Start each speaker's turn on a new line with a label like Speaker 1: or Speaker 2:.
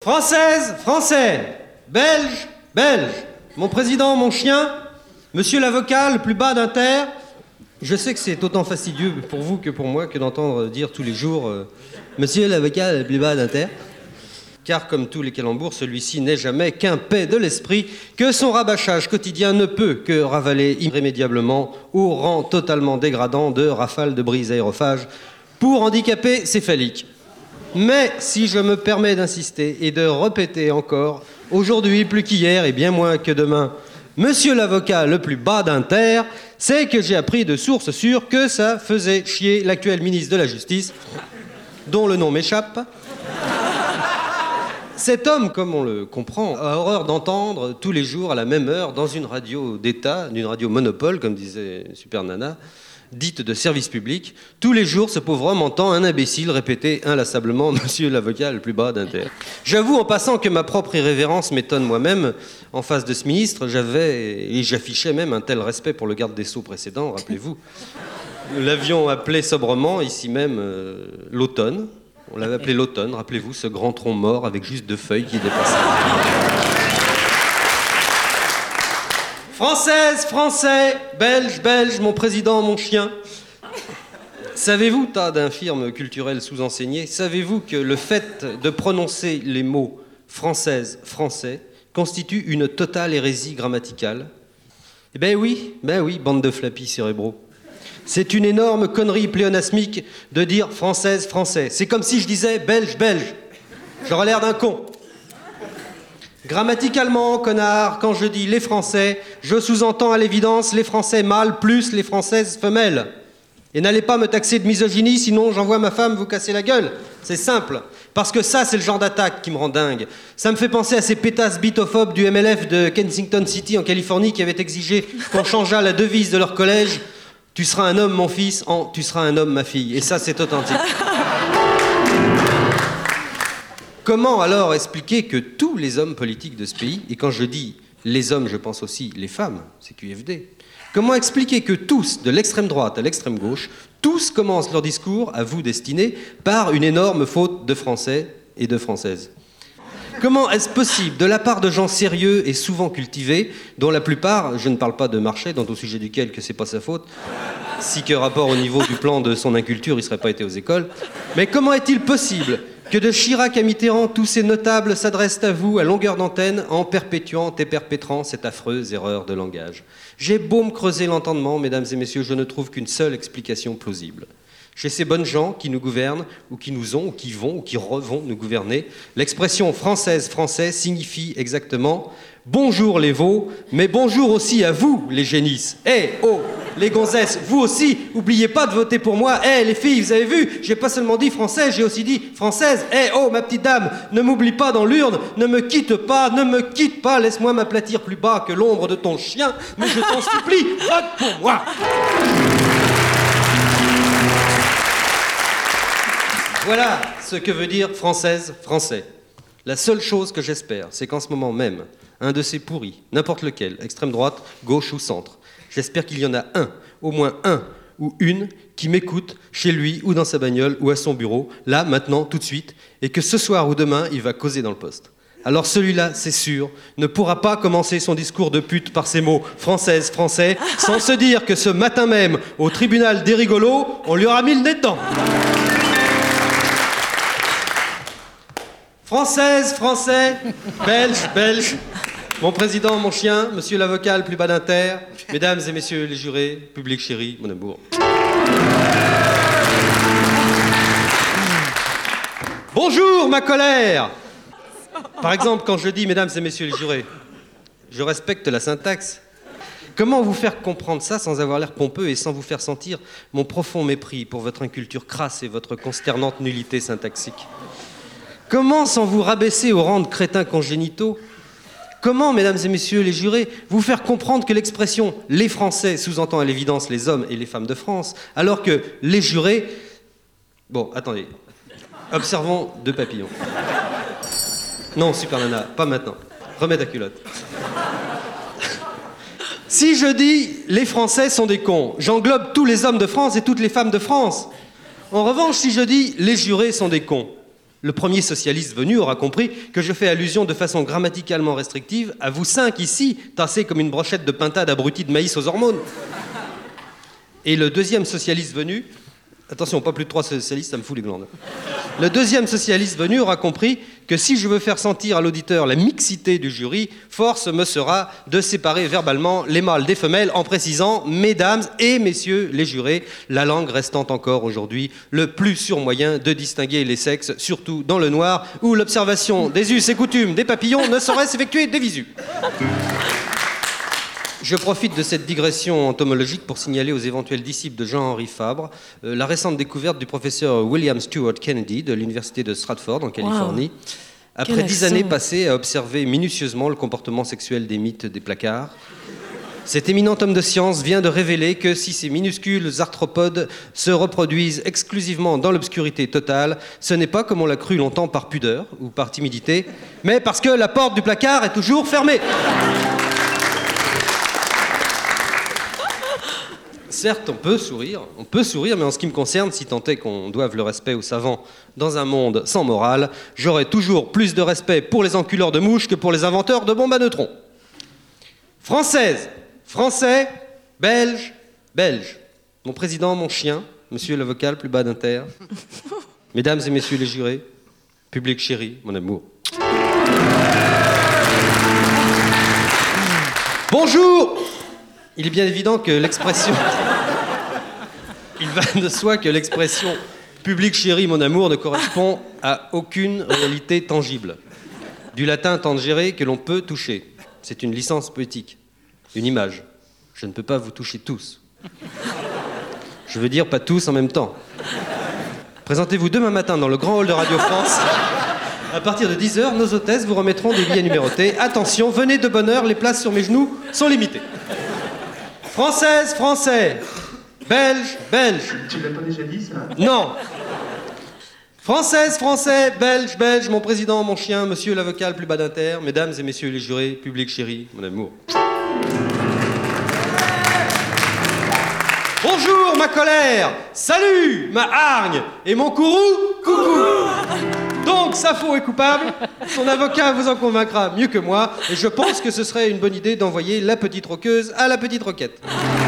Speaker 1: Françaises, Français, Belges, Belges, mon président, mon chien, monsieur l'avocat, le plus bas d'Inter. Je sais que c'est autant fastidieux pour vous que pour moi que d'entendre dire tous les jours monsieur l'avocat, le plus bas d'Inter. Car comme tous les calembours, celui-ci n'est jamais qu'un paix de l'esprit que son rabâchage quotidien ne peut que ravaler irrémédiablement au rang totalement dégradant de rafale de brise aérophage pour handicaper céphalique. Mais si je me permets d'insister et de répéter encore, aujourd'hui plus qu'hier et bien moins que demain, monsieur l'avocat le plus bas d'Inter, c'est que j'ai appris de sources sûres que ça faisait chier l'actuel ministre de la Justice, dont le nom m'échappe. Cet homme, comme on le comprend, a horreur d'entendre tous les jours à la même heure dans une radio d'État, d'une radio monopole, comme disait Super Nana, dite de service public, tous les jours, ce pauvre homme entend un imbécile répéter inlassablement « Monsieur l'avocat le plus bas d'Inter ». J'avoue en passant que ma propre irrévérence m'étonne moi-même. En face de ce ministre, j'affichais même un tel respect pour le garde des Sceaux précédent, rappelez-vous. Nous l'avions appelé sobrement, ici même, l'automne. On l'avait appelé l'automne, rappelez-vous, ce grand tronc mort avec juste 2 feuilles qui dépassaient. Françaises, Français, Belges, Belges, mon président, mon chien. Savez-vous, tas d'infirmes culturels sous-enseignés, savez-vous que le fait de prononcer les mots française, français constitue une totale hérésie grammaticale? Eh ben oui, bande de flappis cérébraux. C'est une énorme connerie pléonasmique de dire française, français. C'est comme si je disais belge, belge. J'aurais l'air d'un con. Grammaticalement, connard, quand je dis les Français, je sous-entends à l'évidence les Français mâles plus les Françaises femelles. Et n'allez pas me taxer de misogynie, sinon j'envoie ma femme vous casser la gueule. C'est simple. Parce que ça, c'est le genre d'attaque qui me rend dingue. Ça me fait penser à ces pétasses bitophobes du MLF de Kensington City en Californie qui avaient exigé qu'on changeât la devise de leur collège. Tu seras un homme, mon fils, en tu seras un homme, ma fille. Et ça, c'est authentique. Comment alors expliquer que tous les hommes politiques de ce pays, et quand je dis les hommes, je pense aussi les femmes, c'est QFD, comment expliquer que tous, de l'extrême droite à l'extrême gauche, tous commencent leur discours, à vous destinés, par une énorme faute de français et de françaises? Comment est-ce possible, de la part de gens sérieux et souvent cultivés, dont la plupart, je ne parle pas de Marchais, dont au sujet duquel que c'est pas sa faute, si que rapport au niveau du plan de son inculture, il ne serait pas été aux écoles, mais comment est-il possible que de Chirac à Mitterrand, tous ces notables s'adressent à vous à longueur d'antenne en perpétuant et perpétrant cette affreuse erreur de langage? J'ai beau me creuser l'entendement, mesdames et messieurs, je ne trouve qu'une seule explication plausible. Chez ces bonnes gens qui nous gouvernent, ou qui nous ont, ou qui vont, ou qui revont nous gouverner, l'expression française, français signifie exactement « bonjour les veaux, mais bonjour aussi à vous les génisses. Eh, oh, les gonzesses, vous aussi, oubliez pas de voter pour moi. Eh, les filles, vous avez vu, j'ai pas seulement dit français, j'ai aussi dit française. Eh, oh, ma petite dame, ne m'oublie pas dans l'urne, ne me quitte pas, laisse-moi m'aplatir plus bas que l'ombre de ton chien, mais je t'en supplie, vote pour moi !» Voilà ce que veut dire française, français. La seule chose que j'espère, c'est qu'en ce moment même, un de ces pourris, n'importe lequel, extrême droite, gauche ou centre, j'espère qu'il y en a un, au moins un ou une, qui m'écoute chez lui ou dans sa bagnole ou à son bureau, là, maintenant, tout de suite, et que ce soir ou demain, il va causer dans le poste. Alors celui-là, c'est sûr, ne pourra pas commencer son discours de pute par ces mots « française, français » sans se dire que ce matin même, au tribunal des rigolos, on lui aura mis le nez dedans. Française, Français, Belges, Belges, mon président, mon chien, monsieur l'avocat le plus bas d'Inter, mesdames et messieurs les jurés, public chéri, mon amour. Bonjour, ma colère! Par exemple, quand je dis mesdames et messieurs les jurés, je respecte la syntaxe. Comment vous faire comprendre ça sans avoir l'air pompeux et sans vous faire sentir mon profond mépris pour votre inculture crasse et votre consternante nullité syntaxique? Comment, sans vous rabaisser au rang de crétins congénitaux, comment, mesdames et messieurs les jurés, vous faire comprendre que l'expression « les Français » sous-entend à l'évidence les hommes et les femmes de France, alors que les jurés... Bon, attendez. Observons 2 papillons. Non, Super Nana, pas maintenant. Remets ta culotte. Si je dis « les Français sont des cons », j'englobe tous les hommes de France et toutes les femmes de France. En revanche, si je dis « les jurés sont des cons », Le premier socialiste venu aura compris que je fais allusion de façon grammaticalement restrictive à vous 5 ici, tassés comme une brochette de pintade abrutie de maïs aux hormones. Et le deuxième socialiste venu... Attention, pas plus de 3 socialistes, ça me fout les glandes. Le deuxième socialiste venu aura compris que si je veux faire sentir à l'auditeur la mixité du jury, force me sera de séparer verbalement les mâles des femelles en précisant, mesdames et messieurs les jurés, la langue restant encore aujourd'hui le plus sûr moyen de distinguer les sexes, surtout dans le noir, où l'observation des us et coutumes des papillons ne saurait s'effectuer des visus. Je profite de cette digression entomologique pour signaler aux éventuels disciples de Jean-Henri Fabre la récente découverte du professeur William Stewart Kennedy de l'université de Stratford en Californie. Wow. Après 10 années passées à observer minutieusement le comportement sexuel des mythes des placards, cet éminent homme de science vient de révéler que si ces minuscules arthropodes se reproduisent exclusivement dans l'obscurité totale, ce n'est pas comme on l'a cru longtemps par pudeur ou par timidité, mais parce que la porte du placard est toujours fermée. Certes, on peut sourire, mais en ce qui me concerne, si tant est qu'on doive le respect aux savants dans un monde sans morale, j'aurai toujours plus de respect pour les enculeurs de mouches que pour les inventeurs de bombes à neutrons. Française, Français, Belge, Belge. Mon président, mon chien, monsieur l'avocat le plus bas d'inter. Mesdames et messieurs les jurés, public chéri, mon amour. Bonjour! Il est bien évident que l'expression... Il va de soi que l'expression « public chéri, mon amour » ne correspond à aucune réalité tangible. Du latin tangere que l'on peut toucher. C'est une licence poétique, une image. Je ne peux pas vous toucher tous. Je veux dire pas tous en même temps. Présentez-vous demain matin dans le grand hall de Radio France. À partir de 10h, nos hôtesses vous remettront des billets numérotés. Attention, venez de bonne heure, les places sur mes genoux sont limitées. Française, Français, Belge, Belge.
Speaker 2: Tu l'as pas déjà dit, ça?
Speaker 1: Non. Française, Français, Belge, Belge, mon président, mon chien, monsieur l'avocat le plus bas d'inter, mesdames et messieurs les jurés, public chéri, mon amour. Bonjour, ma colère, salut, ma hargne, et mon courroux, coucou. Donc, Sappho est coupable, son avocat vous en convaincra mieux que moi, et je pense que ce serait une bonne idée d'envoyer la petite roqueuse à la petite roquette.